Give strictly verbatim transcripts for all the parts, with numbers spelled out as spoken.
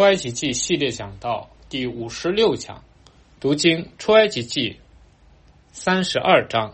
埃及记系列讲到第五十六讲，读经出埃及记三十二章。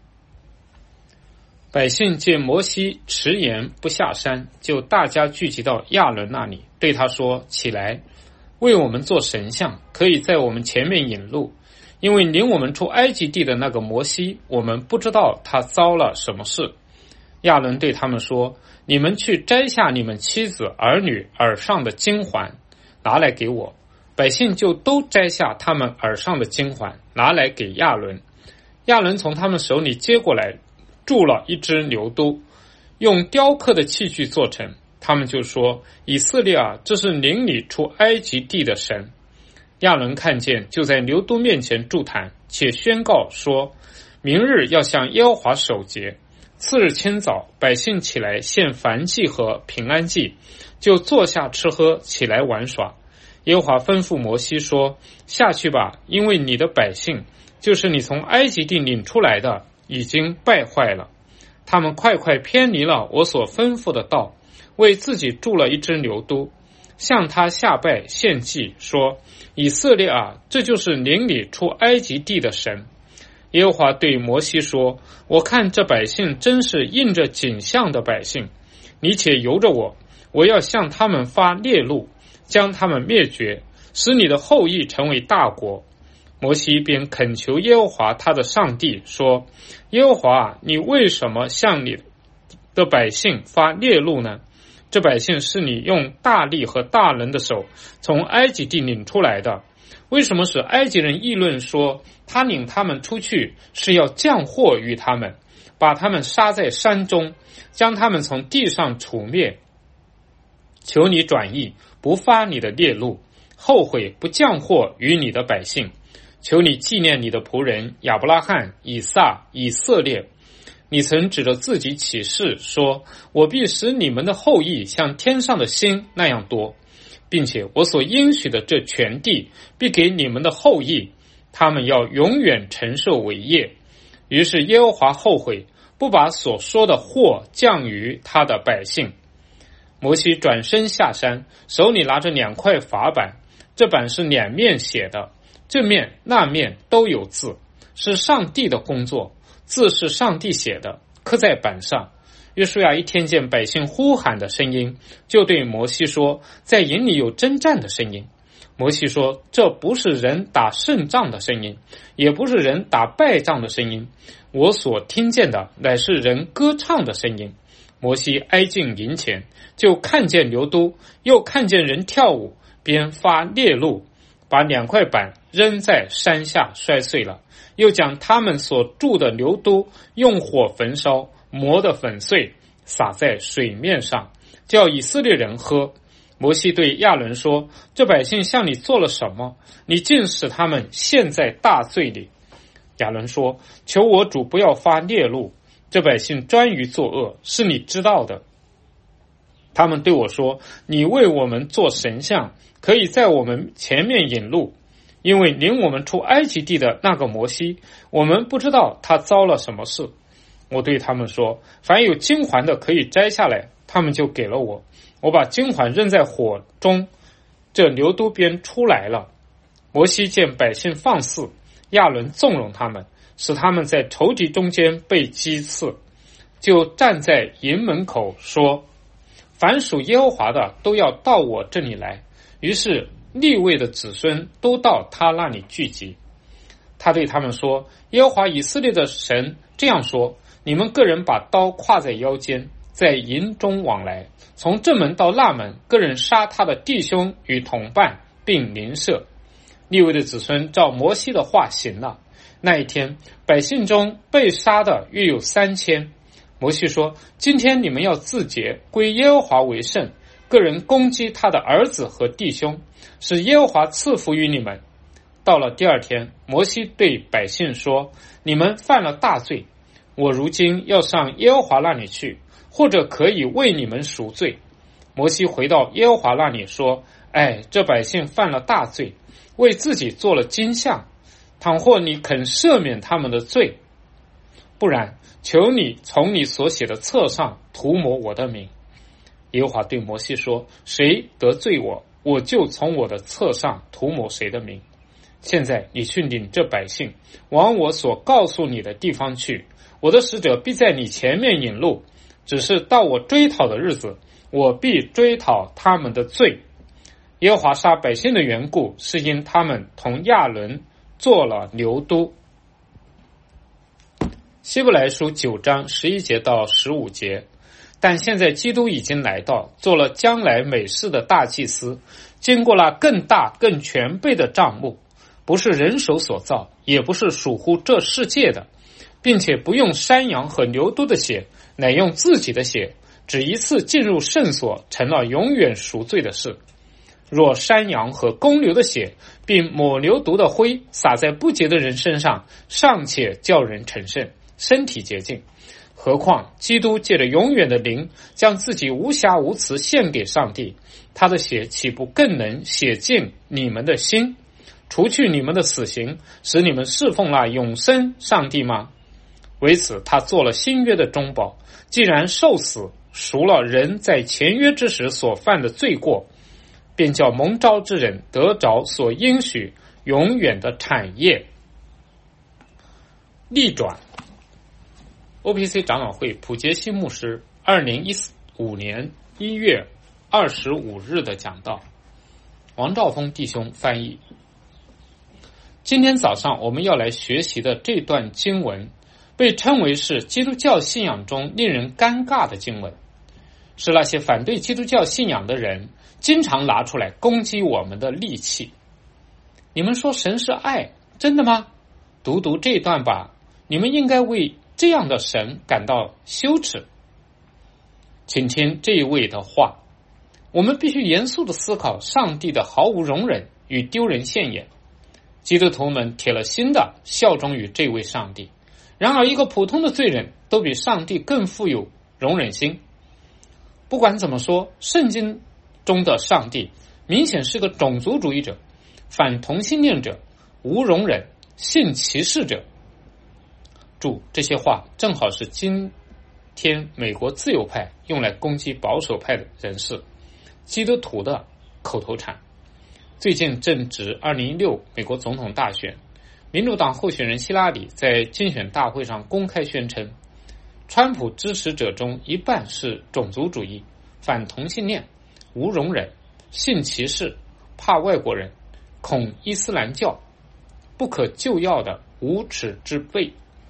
百姓见摩西迟延不下山，就大家聚集到亚伦那里，对他说：起来，为我们做神像，可以在我们前面引路，因为领我们出埃及地的那个摩西，我们不知道他遭了什么事。亚伦对他们说：你们去摘下你们妻子儿女耳上的金环，拿来给我。百姓就都摘下他们耳上的金环，拿来给亚伦。亚伦从他们手里接过来，铸了一只牛犊，用雕刻的器具做成。他们就说：以色列啊，这是领你出埃及地的神。亚伦看见，就在牛犊面前筑坛，且宣告说：明日要向耶和华守节。次日清早，百姓起来献燔祭和平安祭，就坐下吃喝，起来玩耍。耶和华吩咐摩西说：下去吧，因为你的百姓，就是你从埃及地领出来的，已经败坏了。他们快快偏离了我所吩咐的道，为自己铸了一只牛犊，向他下拜献祭，说：以色列啊，这就是领你出埃及地的神。耶和华对摩西说：我看这百姓真是印着景象的百姓，你且由着我，我要向他们发烈怒，将他们灭绝，使你的后裔成为大国。摩西便恳求耶和华他的上帝说：耶和华，你为什么向你的百姓发烈怒呢？这百姓是你用大力和大能的手从埃及地领出来的，为什么使埃及人议论说，他领他们出去是要降祸于他们，把他们杀在山中，将他们从地上除灭？求你转意，不发你的烈怒，后悔不降祸于你的百姓。求你纪念你的仆人亚伯拉罕、以撒、以色列。你曾指着自己起誓说：我必使你们的后裔像天上的星那样多，并且我所应许的这全地必给你们的后裔，他们要永远承受为业。于是耶和华后悔，不把所说的祸降于他的百姓。摩西转身下山，手里拿着两块法板，这板是两面写的，这面那面都有字，是上帝的工作，字是上帝写的，刻在板上。约书亚一听见百姓呼喊的声音，就对摩西说：在营里有征战的声音。摩西说：这不是人打胜仗的声音，也不是人打败仗的声音，我所听见的乃是人歌唱的声音。摩西挨近营前，就看见牛犊，又看见人跳舞，便发烈怒，把两块板扔在山下摔碎了，又将他们所铸的牛犊用火焚烧，磨得粉碎，撒在水面上，叫以色列人喝。摩西对亚伦说：这百姓向你做了什么？你竟使他们陷在大罪里。亚伦说：求我主不要发烈怒，这百姓专于作恶，是你知道的。他们对我说：你为我们做神像，可以在我们前面引路，因为领我们出埃及地的那个摩西，我们不知道他遭了什么事。我对他们说：凡有金环的可以摘下来。他们就给了我，我把金环扔在火中，这牛犊便出来了。摩西见百姓放肆，亚伦纵容他们，使他们在仇敌中间被击刺，就站在营门口说：凡属耶和华的都要到我这里来。于是利未的子孙都到他那里聚集。他对他们说：耶和华以色列的神这样说：你们个人把刀挎在腰间，在营中往来，从这门到那门，个人杀他的弟兄与同伴，并邻舍。利未的子孙照摩西的话行了。那一天，百姓中被杀的约有三千。摩西说：今天你们要自洁，归耶和华为圣，个人攻击他的儿子和弟兄，使耶和华赐福于你们。到了第二天，摩西对百姓说：你们犯了大罪，我如今要上耶和华那里去，或者可以为你们赎罪。摩西回到耶和华那里说：哎，这百姓犯了大罪，为自己做了金像，倘或你肯赦免他们的罪，不然求你从你所写的册上涂抹我的名。耶和华对摩西说：谁得罪我， 我就从我的册上涂抹谁的名。现在你去领这百姓，往我所告诉你的地方去，我的使者必在你前面引路，只是到我追讨的日子，我必追讨他们的罪。耶和华杀百姓的缘故，是因他们同亚伦做了牛犊。希伯来书九章十一节到十五节，但现在基督已经来到，做了将来美事的大祭司，经过了更大更全备的帐幕，不是人手所造，也不是属乎这世界的，并且不用山羊和牛犊的血，乃用自己的血，只一次进入圣所，成了永远赎罪的事。若山羊和公牛的血，并抹牛犊的灰洒在不洁的人身上，尚且叫人成圣，身体洁净，何况基督借着永远的灵，将自己无瑕无疵献给上帝，他的血岂不更能洗净你们的心，除去你们的死刑，使你们侍奉了永生上帝吗？为此他做了新约的中保，既然受死赎了人在前约之时所犯的罪过，便叫蒙召之人得着所应许永远的产业。逆转 O P C 长老会普杰西牧师二零一五年一月二十五日的讲道，王兆峰弟兄翻译。今天早上我们要来学习的这段经文，被称为是基督教信仰中令人尴尬的经文，是那些反对基督教信仰的人经常拿出来攻击我们的利器。你们说神是爱，真的吗？读读这段吧，你们应该为这样的神感到羞耻。请听这一位的话，我们必须严肃地思考上帝的毫无容忍与丢人现眼。基督徒们铁了心的效忠于这位上帝，然而一个普通的罪人都比上帝更富有容忍心。不管怎么说，圣经中的上帝明显是个种族主义者、反同性恋者、无容忍、性歧视者。注：这些话正好是今天美国自由派用来攻击保守派的人士、基督徒的口头禅。最近正值二零一六美国总统大选，民主党候选人希拉里在竞选大会上公开宣称，川普支持者中一半是种族主义、反同性恋、无容忍、性歧视、怕外国人、恐伊斯兰教、不可救药的无耻之辈。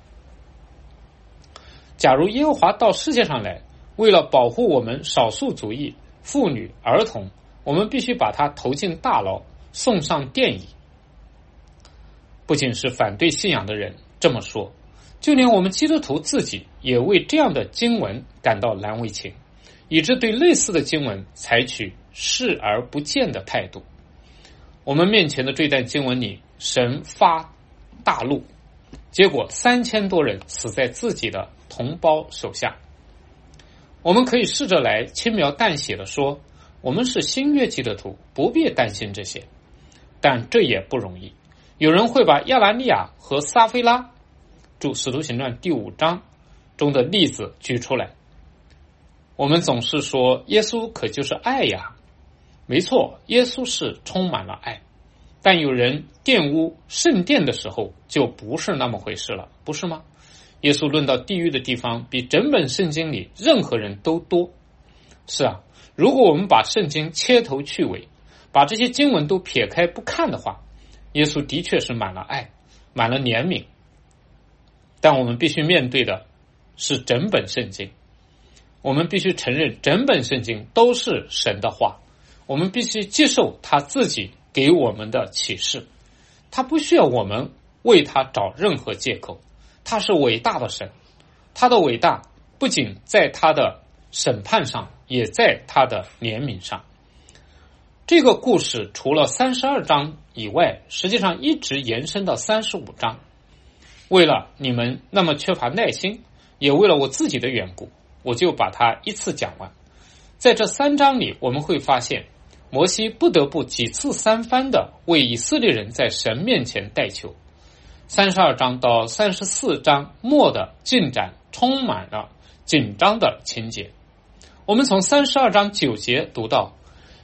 假如耶和华到世界上来，为了保护我们少数族裔、妇女、儿童，我们必须把他投进大牢，送上电椅。不仅是反对信仰的人这么说，就连我们基督徒自己也为这样的经文感到难为情，以致对类似的经文采取视而不见的态度。我们面前的这段经文里，神发大怒，结果三千多人死在自己的同胞手下。我们可以试着来轻描淡写的说，我们是新约基督徒，不必担心这些，但这也不容易。有人会把亚拿尼亚和撒非拉注使徒行传第五章中的例子举出来。我们总是说耶稣可就是爱呀，没错，耶稣是充满了爱，但有人玷污圣殿的时候就不是那么回事了，不是吗？耶稣论到地狱的地方比整本圣经里任何人都多。是啊，如果我们把圣经切头去尾，把这些经文都撇开不看的话，耶稣的确是满了爱，满了怜悯。但我们必须面对的是整本圣经，我们必须承认整本圣经都是神的话，我们必须接受他自己给我们的启示，他不需要我们为他找任何借口。他是伟大的神，他的伟大不仅在他的审判上，也在他的怜悯上。这个故事除了三十二章以外，实际上一直延伸到三十五章。为了你们那么缺乏耐心，也为了我自己的缘故，我就把它一次讲完。在这三章里，我们会发现摩西不得不几次三番的为以色列人在神面前代求。三十二章到三十四章末的进展充满了紧张的情节。我们从三十二章九节读到，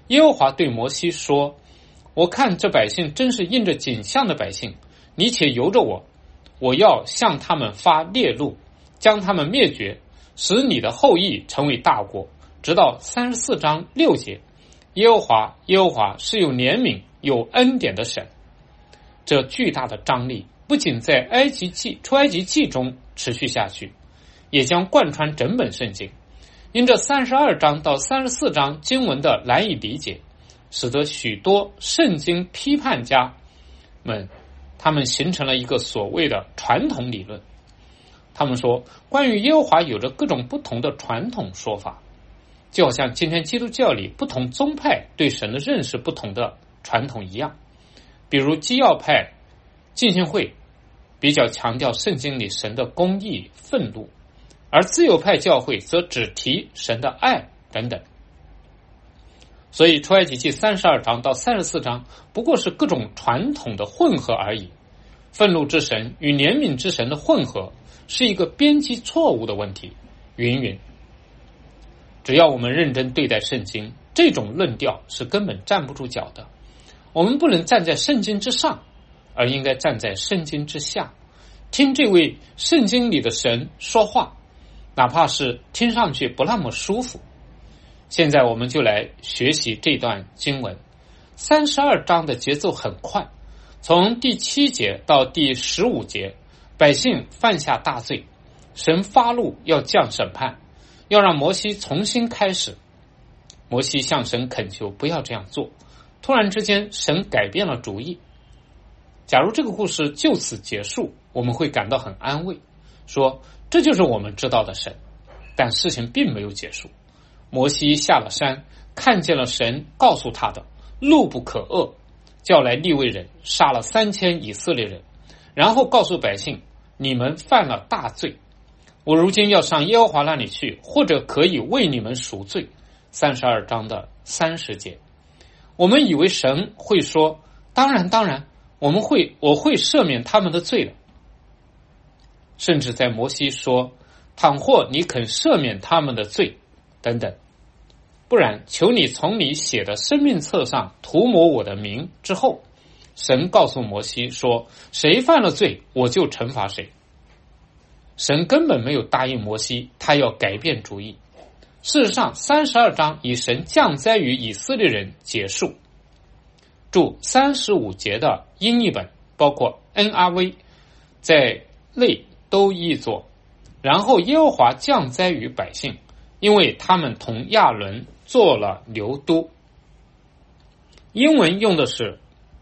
耶和华对摩西说，我看这百姓真是印着景象的百姓，你且由着我，我要向他们发烈怒，将他们灭绝，使你的后裔成为大国。直到三十四章六节，耶和华耶和华是有怜悯有恩典的神。这巨大的张力不仅在埃及记出埃及记中持续下去，也将贯穿整本圣经。因这三十二章到三十四章经文的难以理解，使得许多圣经批判家们他们形成了一个所谓的传统理论。他们说，关于耶和华有着各种不同的传统说法，就好像今天基督教里不同宗派对神的认识不同的传统一样。比如基要派浸信会比较强调圣经里神的公义愤怒，而自由派教会则只提神的爱等等。所以出埃及记三十二章到三十四章不过是各种传统的混合而已。愤怒之神与怜悯之神的混合是一个编辑错误的问题，云云。只要我们认真对待圣经，这种论调是根本站不住脚的。我们不能站在圣经之上，而应该站在圣经之下，听这位圣经里的神说话，哪怕是听上去不那么舒服。现在我们就来学习这段经文。三十二章的节奏很快，从第七节到第十五节，百姓犯下大罪，神发怒要降审判，要让摩西重新开始。摩西向神恳求不要这样做，突然之间神改变了主意。假如这个故事就此结束，我们会感到很安慰，说这就是我们知道的神。但事情并没有结束。摩西下了山，看见了神告诉他的怒不可遏，叫来利未人杀了三千以色列人，然后告诉百姓，你们犯了大罪，我如今要上耶和华那里去，或者可以为你们赎罪。三十二章的三十节。我们以为神会说，当然当然，我们会我会赦免他们的罪了。甚至在摩西说，倘或你肯赦免他们的罪等等，不然求你从你写的生命册上涂抹我的名之后，神告诉摩西说，谁犯了罪我就惩罚谁。神根本没有答应摩西他要改变主意。事实上三十二章以神降灾于以色列人结束。注三十五节的英译本包括 N R V 在内都译作，然后耶和华降灾于百姓，因为他们同亚伦做了牛犊。英文用的是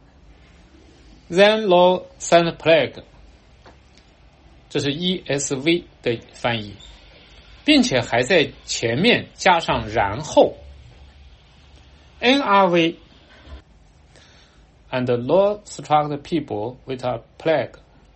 Then Lord sent plague， 这是 E S V 的翻译，并且还在前面加上然后。 N R V And the Lord struck the people with a plague，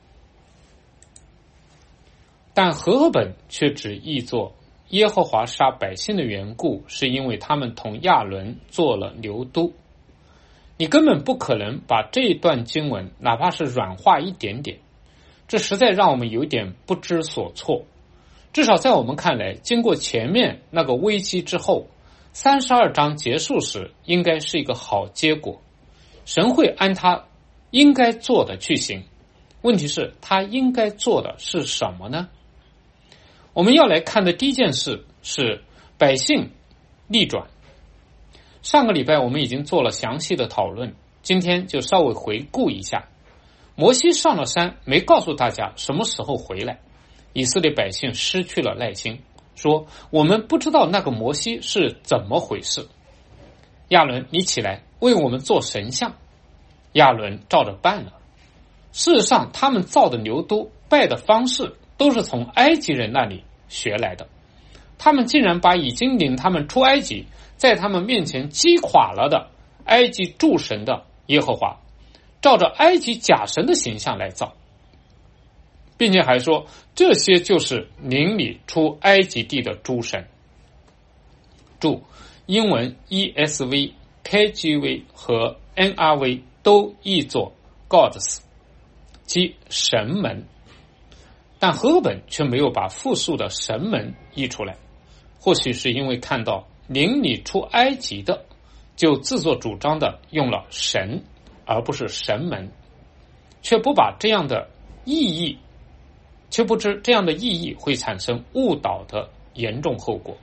但和合本却只译作耶和华杀百姓的缘故是因为他们同亚伦做了牛犊。你根本不可能把这一段经文哪怕是软化一点点，这实在让我们有点不知所措。至少在我们看来，经过前面那个危机之后，三十二章结束时应该是一个好结果。神会按他应该做的去行，问题是他应该做的是什么呢？我们要来看的第一件事是百姓逆转。上个礼拜我们已经做了详细的讨论，今天就稍微回顾一下。摩西上了山，没告诉大家什么时候回来，以色列百姓失去了耐心，说我们不知道那个摩西是怎么回事。亚伦，你起来为我们做神像。亚伦照着办了。事实上他们造的牛犊拜的方式都是从埃及人那里学来的，他们竟然把已经领他们出埃及，在他们面前击垮了的埃及诸神的耶和华，照着埃及假神的形象来造，并且还说这些就是领你出埃及地的诸神。注英文 E S V、K J V 和 N R V 都译作 gods， 即神们，但和合本却没有把复数的神们译出来，或许是因为看到领你出埃及的就自作主张的用了神而不是神门，却不把这样的意义，却不知这样的意义会产生误导的严重后果。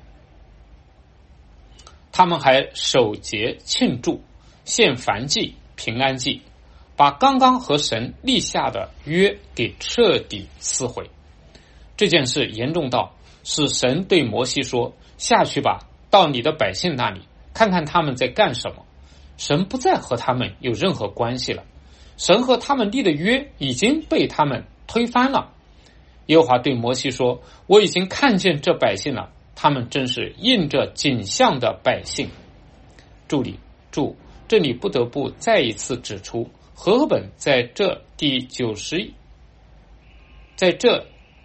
他们还守节庆祝，献燔祭、平安祭，把刚刚和神立下的约给彻底撕毁。这件事严重到使神对摩西说，下去吧，到你的百姓那里，看看他们在干什么。神不再和他们有任何关系了，神和他们立的约已经被他们推翻了。耶和华对摩西说，我已经看见这百姓了，他们真是印着景象的百姓。注里注，这里不得不再一次指出，和合本在这第九十，在这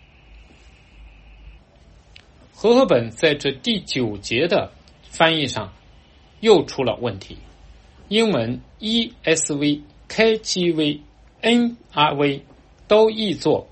和合本在这第九节的翻译上又出了问题。英文 E S V、K J V、N R V 都译作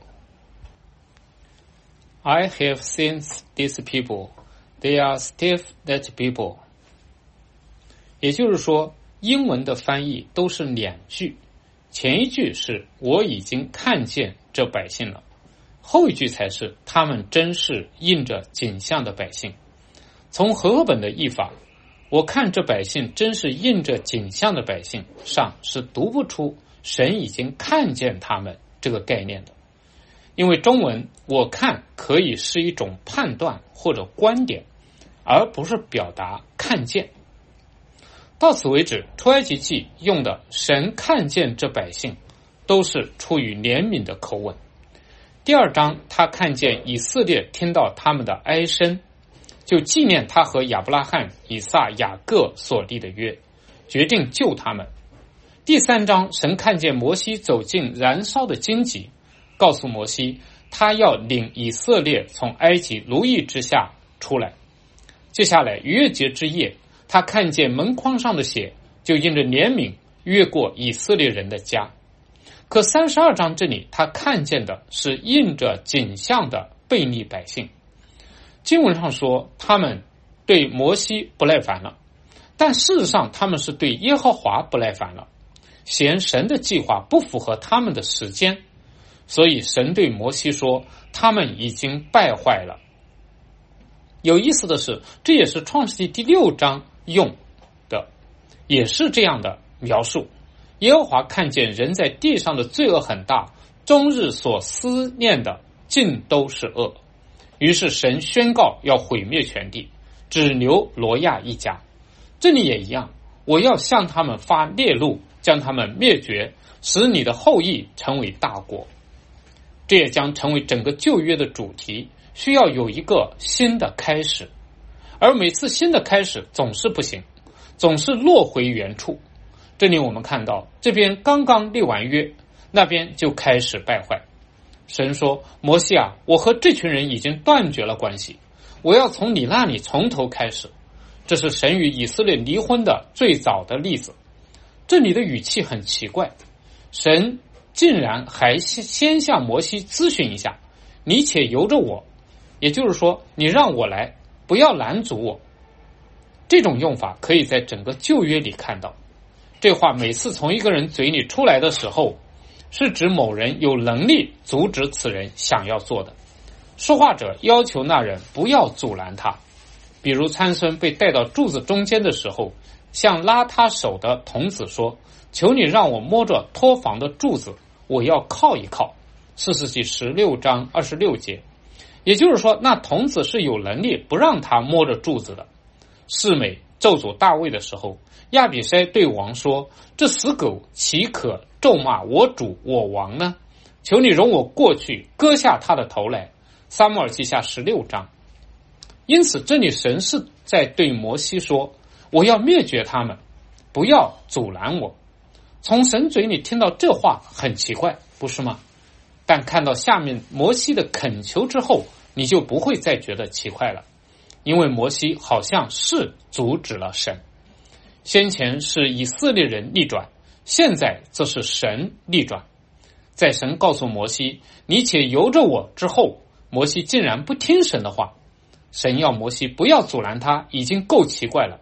I have seen these people, they are stiff-necked people。 也就是说，英文的翻译都是两句，前一句是我已经看见这百姓了，后一句才是他们真是印着景象的百姓。从和合本的译法，我看这百姓真是印着景象的百姓上是读不出神已经看见他们这个概念的。因为中文我看可以是一种判断或者观点，而不是表达看见。到此为止，出埃及记用的神看见这百姓都是出于怜悯的口吻。第二章他看见以色列听到他们的哀声，就纪念他和亚伯拉罕、以撒、雅各所立的约，决定救他们。第三章神看见摩西走进燃烧的荆棘，告诉摩西他要领以色列从埃及奴役之下出来。接下来逾越节之夜，他看见门框上的血，就因着怜悯越过以色列人的家。可三十二章这里他看见的是印着景象的悖逆百姓。经文上说他们对摩西不耐烦了，但事实上他们是对耶和华不耐烦了，嫌神的计划不符合他们的时间，所以神对摩西说他们已经败坏了。有意思的是，这也是创世纪第六章用的，也是这样的描述。耶和华看见人在地上的罪恶很大，终日所思念的尽都是恶，于是神宣告要毁灭全地，只留罗亚一家。这里也一样，我要向他们发烈怒，将他们灭绝，使你的后裔成为大国。这也将成为整个旧约的主题，需要有一个新的开始，而每次新的开始总是不行，总是落回原处。这里我们看到，这边刚刚立完约，那边就开始败坏。神说，摩西啊，我和这群人已经断绝了关系，我要从你那里从头开始。这是神与以色列离婚的最早的例子。这里的语气很奇怪，神竟然还先向摩西咨询一下，你且由着我，也就是说你让我来，不要拦阻我。这种用法可以在整个旧约里看到。这话每次从一个人嘴里出来的时候，是指某人有能力阻止此人想要做的。说话者要求那人不要阻拦他。比如参孙被带到柱子中间的时候，向拉他手的童子说，求你让我摸着托房的柱子，我要靠一靠。士师记十六章二十六节。也就是说，那童子是有能力不让他摸着柱子的。示每咒诅大卫的时候，亚比筛对王说，这死狗岂可咒骂我主我王呢？求你容我过去割下他的头来。撒母耳记下十六章。因此这里神是在对摩西说，我要灭绝他们，不要阻拦我。从神嘴里听到这话很奇怪，不是吗？但看到下面摩西的恳求之后，你就不会再觉得奇怪了，因为摩西好像是阻止了神。先前是以色列人逆转，现在则是神逆转。在神告诉摩西，你且由着我之后，摩西竟然不听神的话。神要摩西不要阻拦他，已经够奇怪了，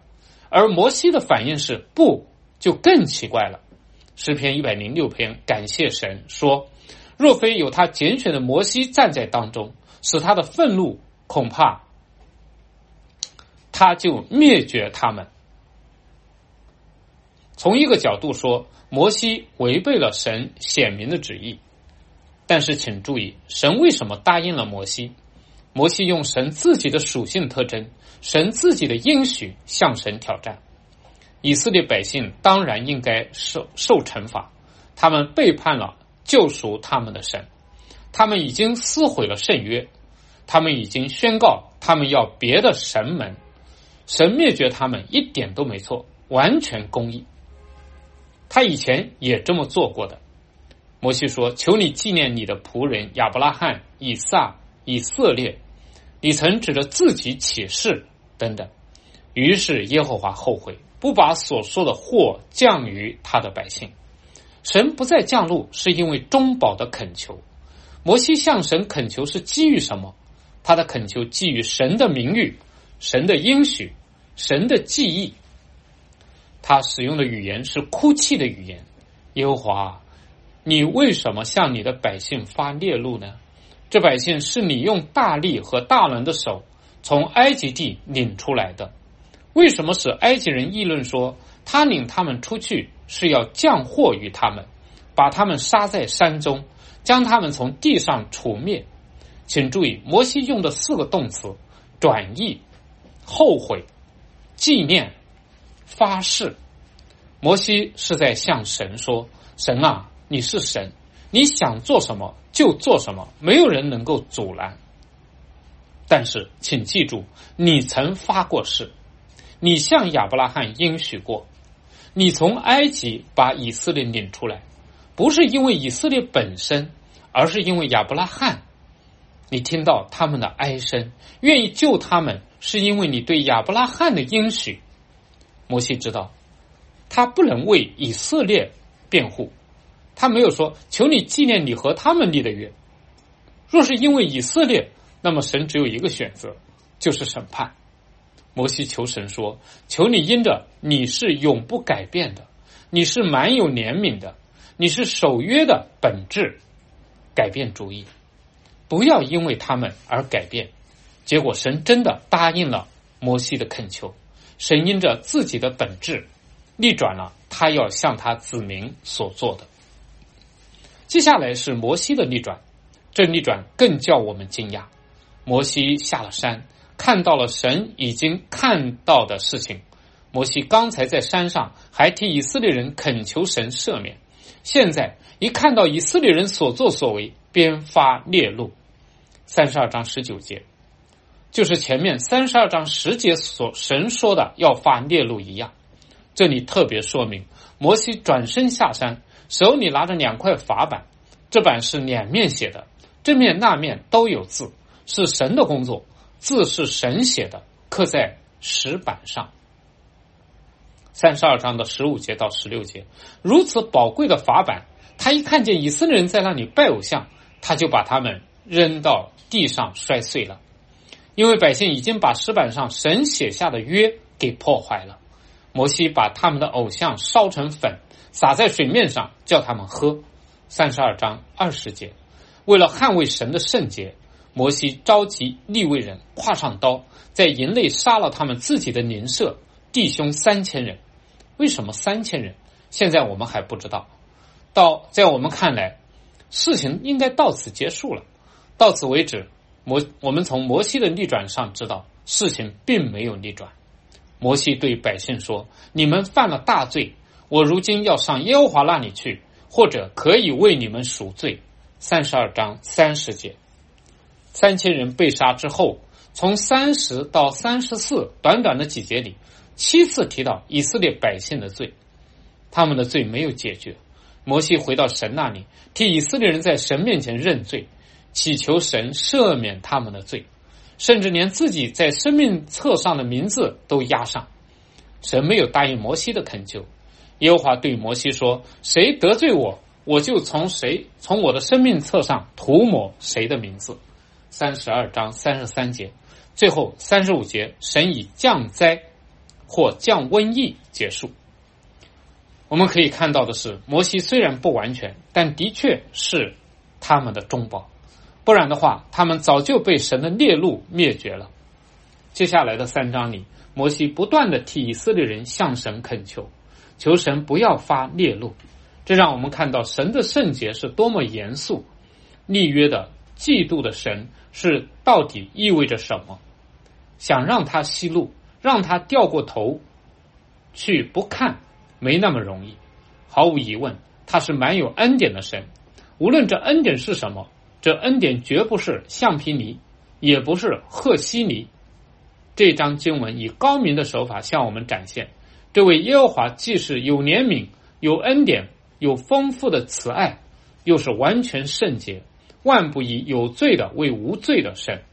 而摩西的反应是不，就更奇怪了。诗篇一百零六篇感谢神说，若非有他拣选的摩西站在当中，使他的愤怒，恐怕他就灭绝他们。从一个角度说，摩西违背了神显明的旨意，但是请注意，神为什么答应了摩西？摩西用神自己的属性特征，神自己的应许向神挑战。以色列百姓当然应该受受惩罚，他们背叛了救赎他们的神，他们已经撕毁了圣约，他们已经宣告他们要别的神门，神灭绝他们一点都没错，完全公义。他以前也这么做过的。摩西说，求你纪念你的仆人亚伯拉罕、以撒、以色列，你曾指着自己起誓等等。于是耶和华后悔，不把所说的祸降于他的百姓。神不再降怒，是因为中保的恳求。摩西向神恳求是基于什么？他的恳求基于神的名誉、神的应许、神的记忆。他使用的语言是哭泣的语言。耶和华，你为什么向你的百姓发烈怒呢？这百姓是你用大力和大能的手从埃及地领出来的。为什么使埃及人议论说，他领他们出去是要降祸于他们，把他们杀在山中，将他们从地上除灭？请注意，摩西用的四个动词：转意、后悔、纪念、发誓。摩西是在向神说，神啊，你是神，你想做什么就做什么，没有人能够阻拦。但是请记住，你曾发过誓，你向亚伯拉罕应许过，你从埃及把以色列领出来，不是因为以色列本身，而是因为亚伯拉罕。你听到他们的哀声，愿意救他们，是因为你对亚伯拉罕的应许。摩西知道他不能为以色列辩护，他没有说求你纪念你和他们立的约。若是因为以色列，那么神只有一个选择，就是审判。摩西求神说，求你因着你是永不改变的，你是满有怜悯的，你是守约的本质，改变主意，不要因为他们而改变。结果神真的答应了摩西的恳求，神因着自己的本质逆转了他要向他子民所做的。接下来是摩西的逆转，这逆转更叫我们惊讶。摩西下了山，看到了神已经看到的事情。摩西刚才在山上还替以色列人恳求神赦免，现在一看到以色列人所作所为，便发烈怒。三十二章十九节，就是前面三十二章十节所神说的要发烈怒一样。这里特别说明，摩西转身下山，手里拿着两块法板，这板是两面写的，这面那面都有字，是神的工作，字是神写的，刻在石板上。三十二章的十五节到十六节，如此宝贵的法板，他一看见以色列人在那里拜偶像，他就把他们扔到地上摔碎了，因为百姓已经把石板上神写下的约给破坏了。摩西把他们的偶像烧成粉，撒在水面上，叫他们喝。三十二章二十节，为了捍卫神的圣洁，摩西召集利未人，挎上刀，在营内杀了他们自己的邻舍弟兄三千人。为什么三千人？现在我们还不知道。到在我们看来，事情应该到此结束了。到此为止，摩我们从摩西的逆转上知道，事情并没有逆转。摩西对百姓说，你们犯了大罪，我如今要上耶和华那里去，或者可以为你们赎罪。三十二章三十节，三千人被杀之后，从三十到三十四短短的几节里，七次提到以色列百姓的罪，他们的罪没有解决。摩西回到神那里，替以色列人在神面前认罪，祈求神赦免他们的罪，甚至连自己在生命册上的名字都压上。神没有答应摩西的恳求。耶和华对摩西说，谁得罪我，我就从谁从我的生命册上涂抹谁的名字。三十二章三十三节，最后三十五节，神以降灾或降瘟疫结束。我们可以看到的是，摩西虽然不完全，但的确是他们的中保，不然的话他们早就被神的烈怒灭绝了。接下来的三章里，摩西不断地替以色列人向神恳求，求神不要发烈怒。这让我们看到神的圣洁是多么严肃，立约的嫉妒的神是到底意味着什么。想让他息怒，让他掉过头去不看，没那么容易。毫无疑问，他是蛮有恩典的神，无论这恩典是什么，这恩典绝不是橡皮泥，也不是赫西尼。这章经文以高明的手法向我们展现，这位耶和华既是有怜悯、有恩典、有丰富的慈爱，又是完全圣洁，万不以有罪的为无罪的神。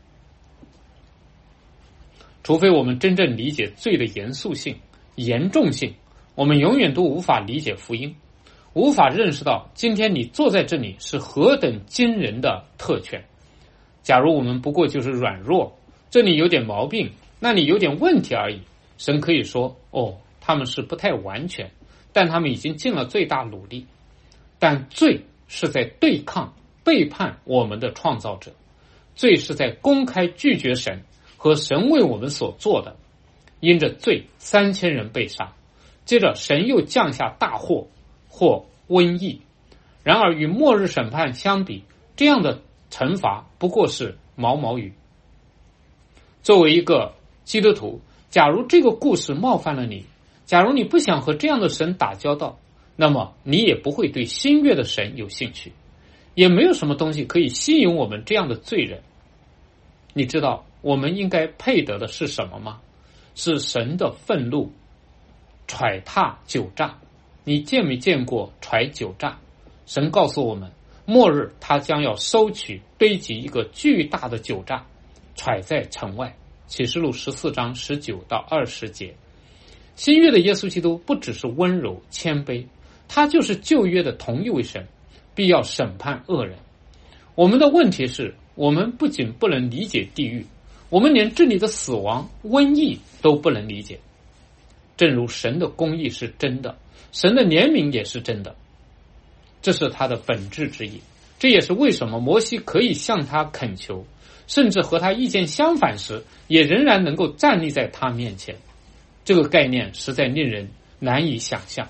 除非我们真正理解罪的严肃性、严重性，我们永远都无法理解福音，无法认识到今天你坐在这里是何等惊人的特权。假如我们不过就是软弱，这里有点毛病，那里有点问题而已，神可以说，哦，他们是不太完全，但他们已经尽了最大努力。但罪是在对抗、背叛我们的创造者，罪是在公开拒绝神和神为我们所做的。因着罪，三千人被杀，接着神又降下大祸或瘟疫。然而与末日审判相比，这样的惩罚不过是毛毛雨。作为一个基督徒，假如这个故事冒犯了你，假如你不想和这样的神打交道，那么你也不会对新约的神有兴趣，也没有什么东西可以吸引我们这样的罪人。你知道我们应该配得的是什么吗？是神的愤怒，踹踏酒榨。你见没见过踹酒榨？神告诉我们，末日他将要收取堆积一个巨大的酒榨，踹在城外。启示录十四章十九到二十节。新约的耶稣基督不只是温柔谦卑，他就是旧约的同一位神，必要审判恶人。我们的问题是，我们不仅不能理解地狱，我们连这里的死亡、瘟疫都不能理解。正如神的公义是真的，神的怜悯也是真的，这是他的本质之一。这也是为什么摩西可以向他恳求，甚至和他意见相反时，也仍然能够站立在他面前。这个概念实在令人难以想象。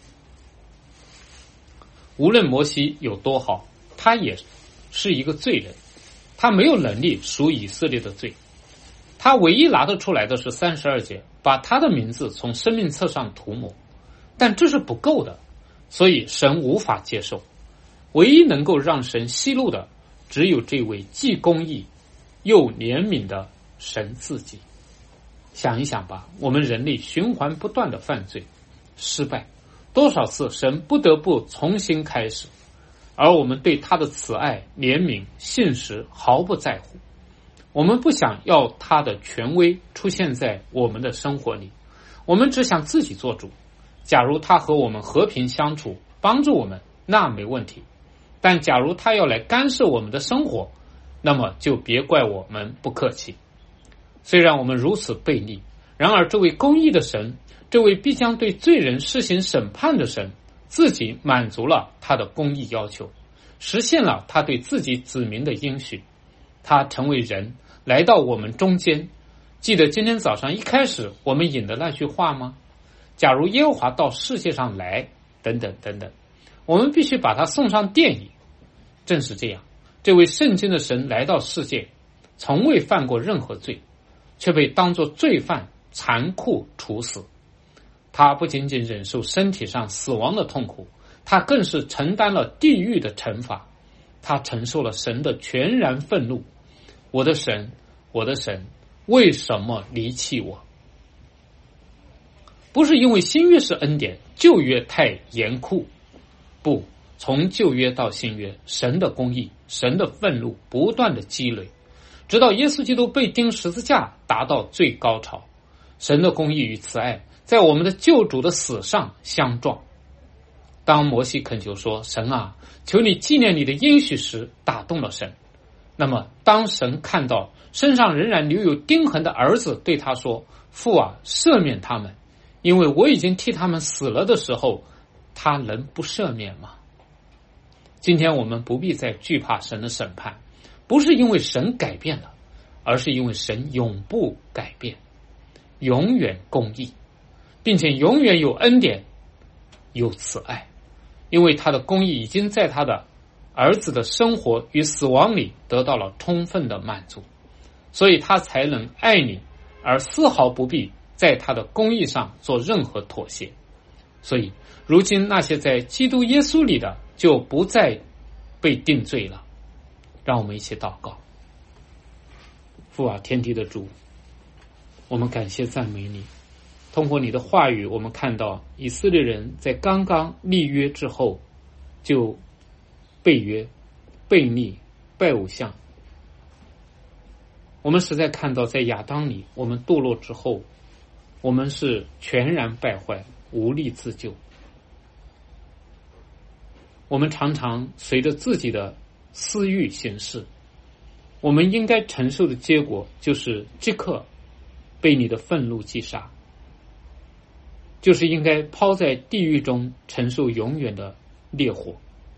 无论摩西有多好，他也是一个罪人，他没有能力赎以色列的罪。他唯一拿得出来的是三十二节，把他的名字从生命册上涂抹，但这是不够的，所以神无法接受。唯一能够让神息怒的，只有这位既公义又怜悯的神自己。想一想吧，我们人类循环不断的犯罪失败，多少次神不得不重新开始，而我们对他的慈爱、怜悯、信实毫不在乎。我们不想要他的权威出现在我们的生活里，我们只想自己做主。假如他和我们和平相处，帮助我们，那没问题。但假如他要来干涉我们的生活，那么就别怪我们不客气。虽然我们如此悖逆，然而这位公义的神，这位必将对罪人施行审判的神，自己满足了他的公义要求，实现了他对自己子民的应许。他成为人，来到我们中间。记得今天早上一开始我们引的那句话吗？假如耶和华到世界上来，等等等等，我们必须把他送上殿椅。正是这样，这位圣经的神来到世界，从未犯过任何罪，却被当作罪犯残酷处死。他不仅仅忍受身体上死亡的痛苦，他更是承担了地狱的惩罚。他承受了神的全然愤怒。我的神，我的神，为什么离弃我？不是因为新约是恩典，旧约太严酷，不，从旧约到新约，神的公义、神的愤怒不断的积累，直到耶稣基督被钉十字架达到最高潮。神的公义与慈爱在我们的救主的死上相撞。当摩西恳求说，神啊，求你纪念你的应许时，打动了神。那么当神看到身上仍然留有钉痕的儿子，对他说，父啊，赦免他们， 因为我已经替他们死了的时候，他能不赦免吗？今天我们不必再惧怕神的审判，不是因为神改变了，而是因为神永不改变，永远公义，并且永远有恩典，有慈爱，因为他的公义已经在他的儿子的生活与死亡里得到了充分的满足，所以他才能爱你，而丝毫不必在他的公义上做任何妥协。所以如今那些在基督耶稣里的就不再被定罪了。让我们一起祷告。父啊，天地的主，我们感谢赞美你，通过你的话语，我们看到以色列人在刚刚立约之后就背约、背逆、拜偶像。我们实在看到在亚当里，我们堕落之后，我们是全然败坏，无力自救。我们常常随着自己的私欲行事，我们应该承受的结果就是即刻被你的愤怒击杀，就是应该抛在地狱中承受永远的烈火。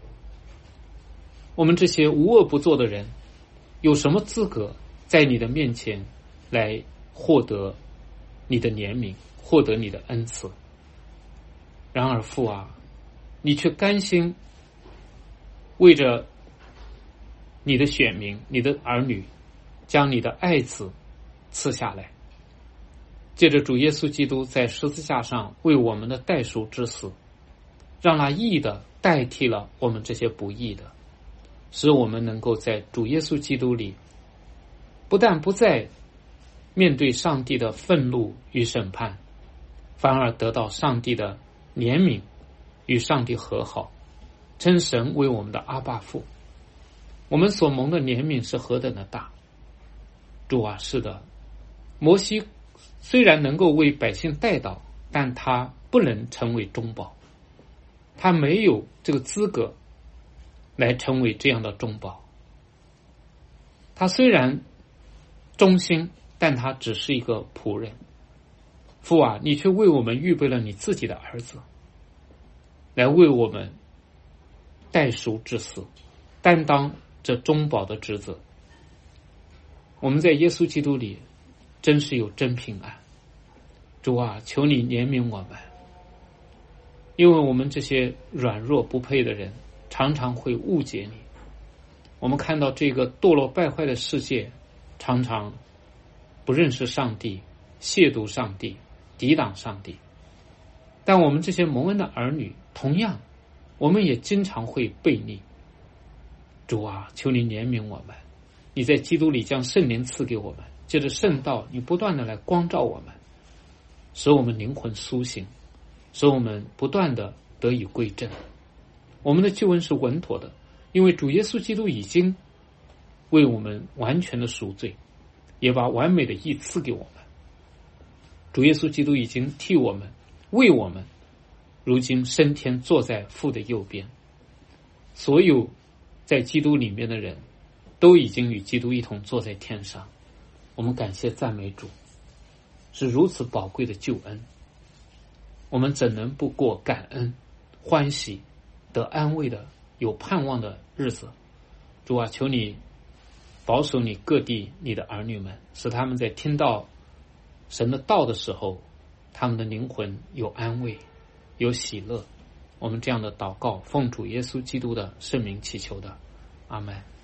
我们这些无恶不作的人，有什么资格在你的面前来获得你的怜悯，获得你的恩赐？然而父啊，你却甘心为着你的选民，你的儿女，将你的爱子赐下来，借着主耶稣基督在十字架上为我们的代赎之死，让那义的代替了我们这些不义的，使我们能够在主耶稣基督里，不但不再面对上帝的愤怒与审判，反而得到上帝的怜悯，与上帝和好，称神为我们的阿爸父。我们所蒙的怜悯是何等的大！主啊，是的，摩西虽然能够为百姓代祷，但他不能成为中保，他没有这个资格来成为这样的中保。他虽然忠心，但他只是一个仆人。父啊，你却为我们预备了你自己的儿子，来为我们代赎之死，担当这中保的职责。我们在耶稣基督里真是有真平安。主啊，求你怜悯我们，因为我们这些软弱不配的人常常会误解你。我们看到这个堕落败坏的世界，常常不认识上帝，亵渎上帝，抵挡上帝。但我们这些蒙恩的儿女，同样我们也经常会悖逆。主啊，求你怜悯我们，你在基督里将圣灵赐给我们，借着圣道你不断的来光照我们，使我们灵魂苏醒，使我们不断的得以归正。我们的救恩是稳妥的，因为主耶稣基督已经为我们完全的赎罪，也把完美的义赐给我们。主耶稣基督已经替我们，为我们，如今升天坐在父的右边。所有在基督里面的人都已经与基督一同坐在天上。我们感谢赞美主，是如此宝贵的救恩，我们怎能不过感恩欢喜得安慰的有盼望的日子？主啊，求你保守你各地你的儿女们，使他们在听到神的道的时候，他们的灵魂有安慰，有喜乐。我们这样的祷告，奉主耶稣基督的圣名祈求的，阿们。